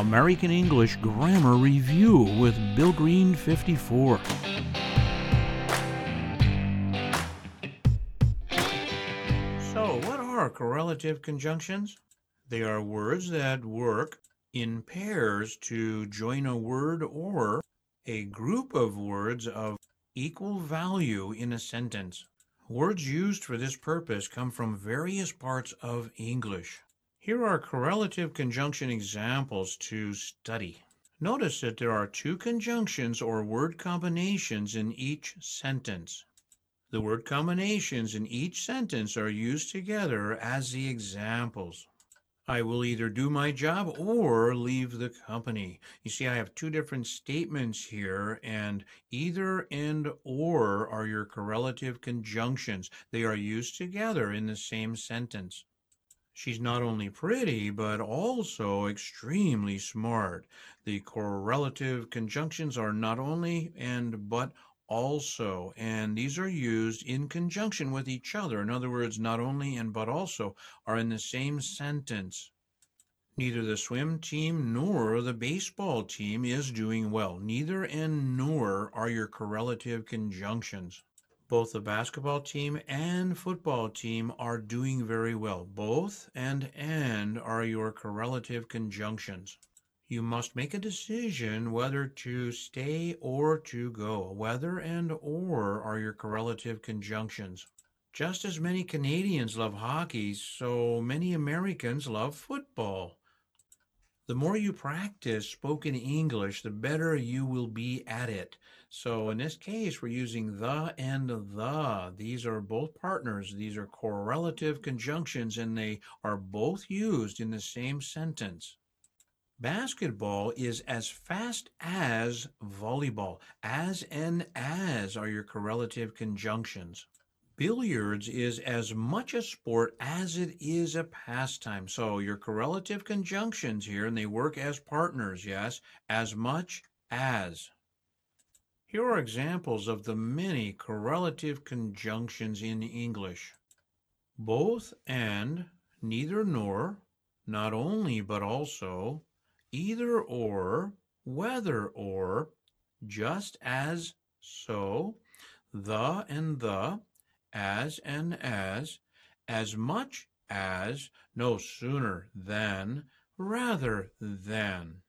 American English Grammar Review with Bill Green 54. So, what are correlative conjunctions? They are words that work in pairs to join a word or a group of words of equal value in a sentence. Words used for this purpose come from various parts of English. Here are correlative conjunction examples to study. Notice that there are two conjunctions or word combinations in each sentence. The word combinations in each sentence are used together as the examples. I will either do my job or leave the company. You see, I have two different statements here, and either and or are your correlative conjunctions. They are used together in the same sentence. She's not only pretty, but also extremely smart. The correlative conjunctions are not only and but also, and these are used in conjunction with each other. In other words, not only and but also are in the same sentence. Neither the swim team nor the baseball team is doing well. Neither and nor are your correlative conjunctions. Both the basketball team and football team are doing very well. Both and are your correlative conjunctions. You must make a decision whether to stay or to go. Whether and or are your correlative conjunctions. Just as many Canadians love hockey, so many Americans love football. The more you practice spoken English, the better you will be at it. So in this case, we're using the and the. These are both partners. These are correlative conjunctions, and they are both used in the same sentence. Basketball is as fast as volleyball. As and as are your correlative conjunctions. Billiards is as much a sport as it is a pastime. So your correlative conjunctions here, and they work as partners, yes, as much as. Here are examples of the many correlative conjunctions in English. Both and, neither nor, not only but also, either or, whether or, just as, so, the and the, as and as much as, no sooner than, rather than.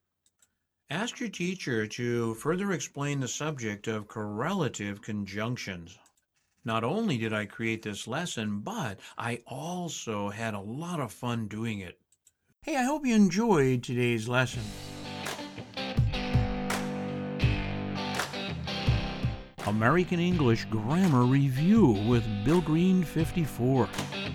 Ask your teacher to further explain the subject of correlative conjunctions. Not only did I create this lesson, but I also had a lot of fun doing it. Hey, I hope you enjoyed today's lesson. American English Grammar Review with Bill Green 54.